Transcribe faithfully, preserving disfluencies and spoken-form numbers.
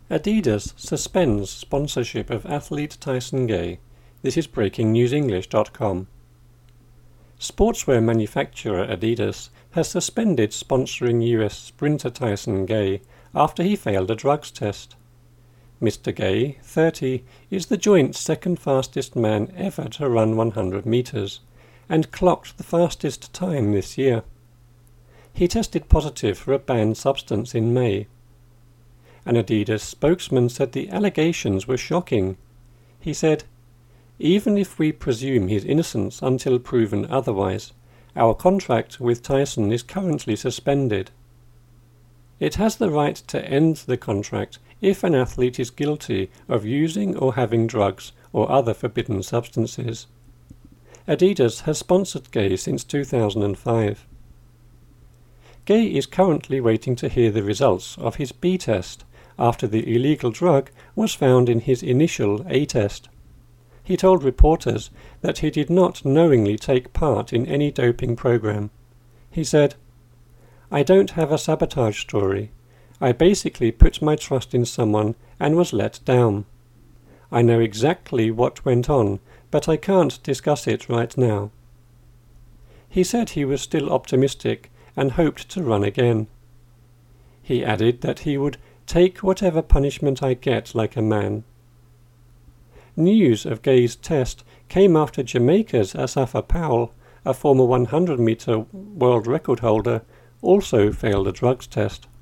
Adidas suspends sponsorship of athlete Tyson Gay. This is breaking news english dot com. Sportswear manufacturer Adidas has suspended sponsoring U S sprinter Tyson Gay after he failed a drugs test. Mister Gay, thirty, is the joint second fastest man ever to run one hundred metres, and clocked the fastest time this year. He tested positive for a banned substance in May. An Adidas spokesman said the allegations were shocking. He said, "Even if we presume his innocence until proven otherwise, our contract with Tyson is currently suspended. It has the right to end the contract if an athlete is guilty of using or having drugs or other forbidden substances." Adidas has sponsored Gay since two thousand five. Gay is currently waiting to hear the results of his B test after the illegal drug was found in his initial A test. He told reporters that he did not knowingly take part in any doping program. He said, "I don't have a sabotage story. I basically put my trust in someone and was let down. I know exactly what went on, but I can't discuss it right now." He said he was still optimistic and hoped to run again. He added that he would take whatever punishment I get like a man. News of Gay's test came after Jamaica's Asafa Powell, a former one hundred metre world record holder, also failed a drugs test.